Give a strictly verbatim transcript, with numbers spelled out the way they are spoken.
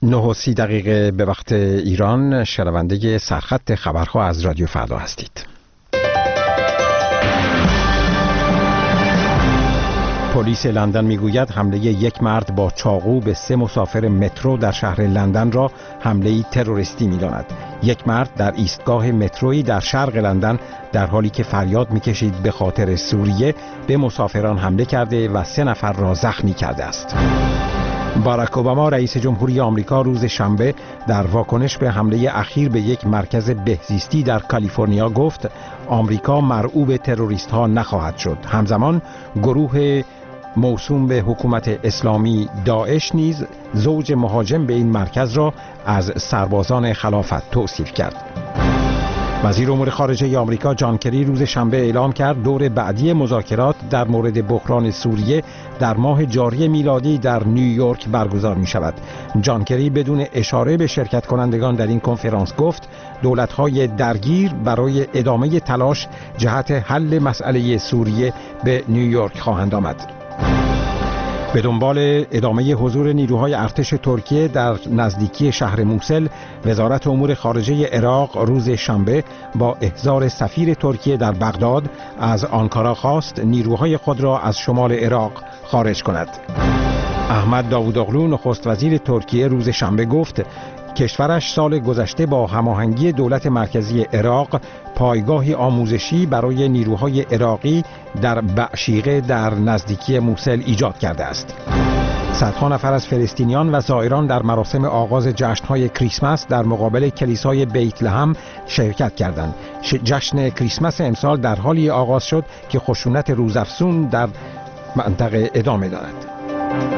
نه و سی دقیقه به وقت ایران، شنونده سرخط خبرها از رادیو فردا هستید. پلیس لندن میگوید حمله یک مرد با چاقو به سه مسافر مترو در شهر لندن را حمله تروریستی می‌داند. یک مرد در ایستگاه مترویی در شرق لندن در حالی که فریاد می‌کشید به خاطر سوریه به مسافران حمله کرده و سه نفر را زخمی کرده است. باراک اوباما رئیس جمهوری آمریکا روز شنبه در واکنش به حمله اخیر به یک مرکز بهزیستی در کالیفرنیا گفت آمریکا مرعوب تروریست ها نخواهد شد. همزمان گروه موسوم به حکومت اسلامی داعش نیز زوج مهاجم به این مرکز را از سربازان خلافت توصیف کرد. وزیر امور خارجه آمریکا جان کری روز شنبه اعلام کرد دور بعدی مذاکرات در مورد بحران سوریه در ماه جاری میلادی در نیویورک برگزار می شود. جان کری بدون اشاره به شرکت کنندگان در این کنفرانس گفت دولت‌های درگیر برای ادامه تلاش جهت حل مسئله سوریه به نیویورک خواهند آمد. به دنبال ادامه حضور نیروهای ارتش ترکیه در نزدیکی شهر موسل، وزارت امور خارجه عراق روز شنبه با احضار سفیر ترکیه در بغداد از آنکارا خواست نیروهای خود را از شمال عراق خارج کند. احمد داوودوغلو نخست وزیر ترکیه روز شنبه گفت کشورش سال گذشته با هماهنگی دولت مرکزی عراق پایگاهی آموزشی برای نیروهای عراقی در بعشیقه در نزدیکی موسل ایجاد کرده است. صدها نفر از فلسطینیان و زائران در مراسم آغاز جشن‌های کریسمس در مقابل کلیسای بیت لحم شرکت کردند. جشن کریسمس امسال در حالی آغاز شد که خشونت روزافزون در منطقه ادامه دارد.